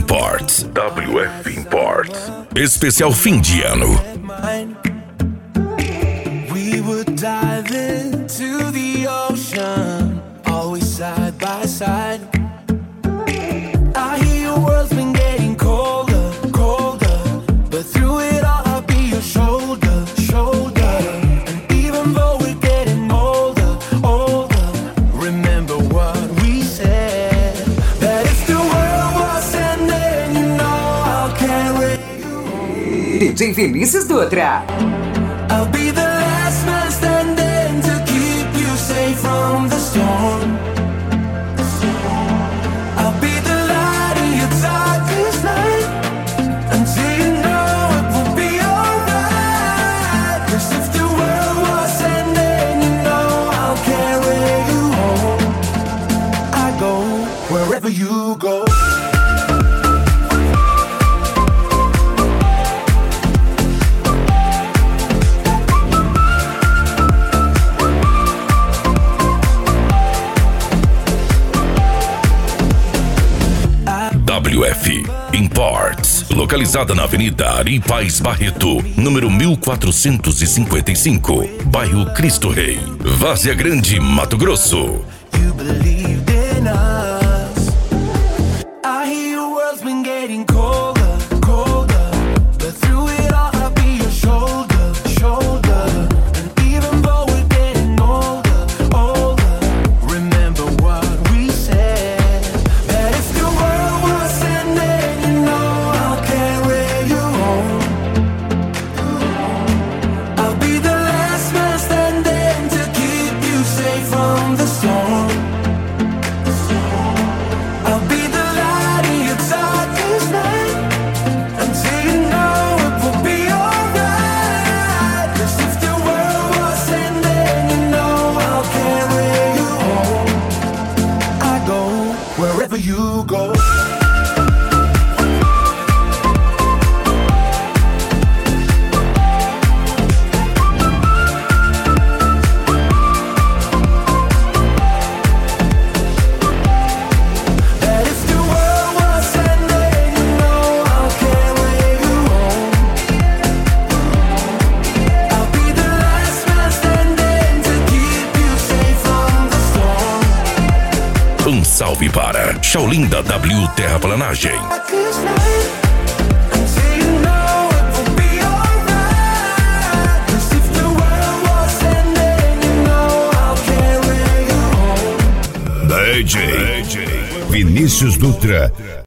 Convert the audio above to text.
Imports. WF Imports. Especial fim de ano. We would dive into the ocean, always side by side. I hear your world's been getting colder, colder, but through it all I'll be your shoulder, shoulder. And even though we're getting older, older, remember what we said, that if the world was ending, you know I'll carry you. DJ Vinícius Dutra. I'll be the last man standing to keep you safe from the storm. I'll be the light in your darkest night, until you know it will be alright. 'Cause if the world was ending, you know I'll carry you home. I go wherever you go. WF Imports, localizada na Avenida Ari Paz Barreto, número 1455, bairro Cristo Rei, Várzea Grande, Mato Grosso. You believed in us. I hear your world's been getting colder, colder, but through it all I'll be your shoulder, shoulder. And even though we're getting older, older, remember what we said, that if the world was ending, you know I'll carry you home. I'll be the last man standing to keep you safe from the storm. I'll be the light in your darkest night, until you know it will be alright. 'Cause if the world was ending, you know I'll carry you home. I go wherever you go. That if the world was ending, you know I'll carry you home. I'll be the last man standing to keep you safe from the storm. Salve para Shaolin da W Terraplanagem. Darkest night, until you know it will be alright. 'Cause if the world was ending, you know I'll carry you home. DJ Vinícius Dutra.